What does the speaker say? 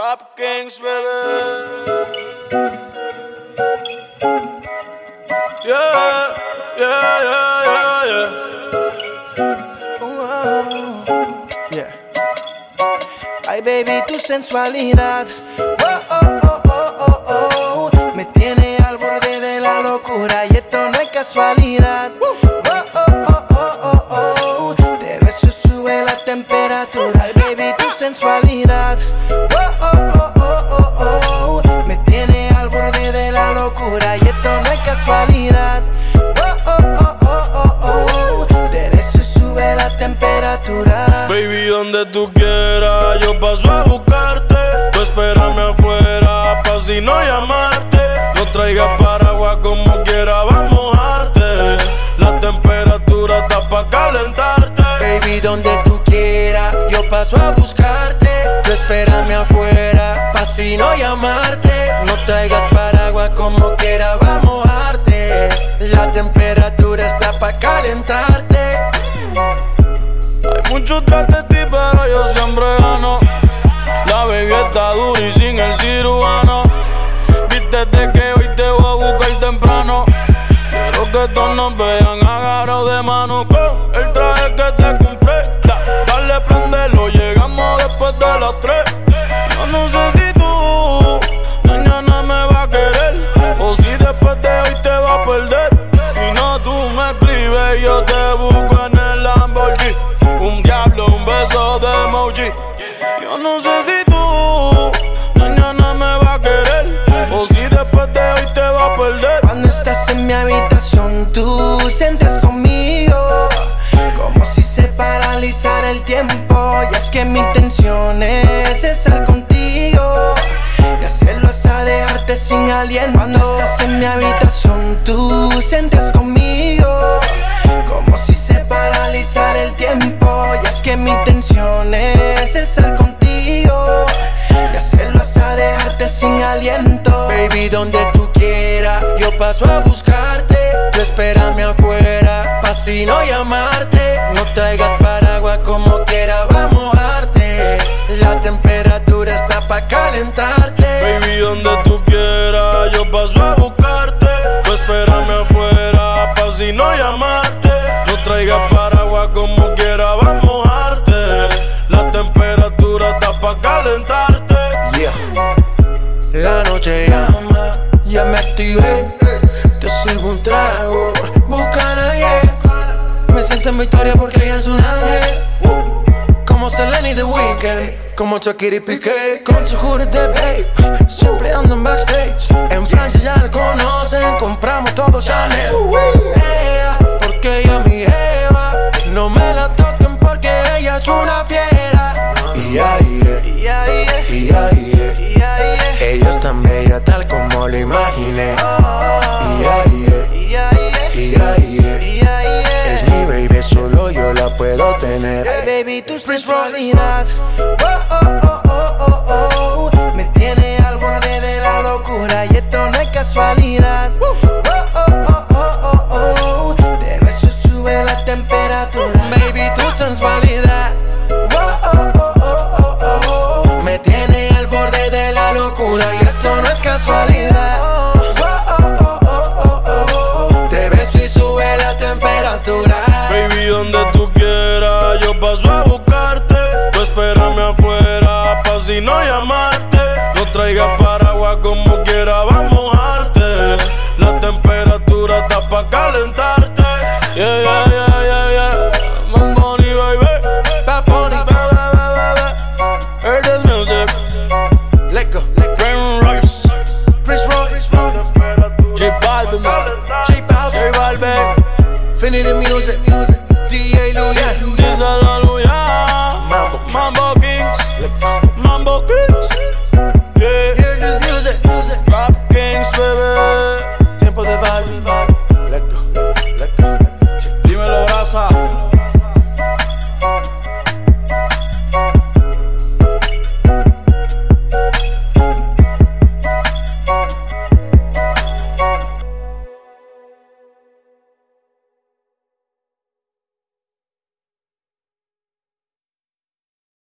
Rap Kings, baby. Yeah, yeah, yeah, yeah, yeah. Yeah. Ay, baby, tu sensualidad. Oh, oh, oh, oh, oh, oh. Me tiene al borde de la locura y esto no es casualidad. Oh, oh, oh, oh, oh, oh. Te beso, sube la temperatura. Ay, baby, tu sensualidad. Oh, oh, oh, oh, oh, oh. Me tiene al borde de la locura y esto no es casualidad. Oh, oh, oh, oh, oh, oh. Te beso, sube la temperatura. Baby, donde tú quieras, yo paso a buscarte. Tú espérame afuera, pa' si no llamarte. No traigas paraguas como quiera, va a mojarte. La temperatura está pa' calentarte. Baby, donde tú quieras, yo paso a buscarte. Tú espérame afuera, pa' si no llamarte. No traigas paraguas como quiera, va a mojarte. La temperatura está pa' calentarte. Hay muchos tras de ti, pero yo siempre gano. La baby está dura y sin el cirujano. Vístete que hoy te voy a buscar temprano. Quiero que todos nos vean agarrados de mano. Con el traje que te compré, dale, prendelo, llegamos después de las 3. Yo no sé si tú mañana me vas a querer, o si después de hoy te vas a perder. Si no, tú me escribes y yo te busco en el Lamborghini. Un diablo, un beso de emoji. Yo no sé si tú mañana me vas a querer, o si después de hoy te vas a perder. Cuando estás en mi habitación, tú sientes conmigo como si se paralizara el tiempo. Y es que mi intención es estar contigo y hacerlo hasta dejarte sin aliento. Cuando estás en mi habitación, tú sientes conmigo como si se paralizara el tiempo. Y es que mi intención es estar contigo y hacerlo hasta dejarte sin aliento. Baby, donde tú quieras, yo paso a buscarte. Tú espérame afuera, pa' si no llamarte. No traigas paraguas como quiera, va a mojarte. La temperatura está pa' calentarte. Baby, donde tú quieras, yo paso a buscarte. Tú espérame afuera, pa' si no llamarte. No traigas paraguas como quiera, va a mojarte. La temperatura está pa' calentarte. Yeah. La noche llama, ya me activé. Te sirvo un trago, busca a nadie. Me siento en victoria porque ella es un ángel. Como Selena y The Weeknd, como Shakira y Piqué, con su jury de babe. Siempre ando en backstage. En Francia ya la conocen, compramos todo Chanel. Porque ella es mi jeva, no me la toquen porque ella es una fiera. Ella es tan bella tal como lo imaginé. Es mi baby, solo yo la puedo tener. Hey baby, tu sensualidad. Oh, oh, oh, oh, oh, oh. Me tiene al borde de la locura y esto no es casualidad. Oh, oh, oh, oh, oh, oh. Te beso, sube la temperatura. Baby, tu sensualidad. Oh, oh, oh, oh, oh, oh. Me tiene al borde de la locura y esto no es casualidad. Baby, donde tú quieras, yo paso a buscarte. Tú espérame afuera, pa' si no llamarte. No traigas paraguas como quiera, va a mojarte. La temperatura está pa' calentarte. Yeah, yeah, yeah, yeah, yeah. Bad Bunny, baby. Bad Bunny, Hear this music. let go. Rain Royce, Prince Royce, J Balvin, J Balvin, Infinity Music, D.A. Luya, Díselo, Luya. Mambo Kings, Mambo Kings.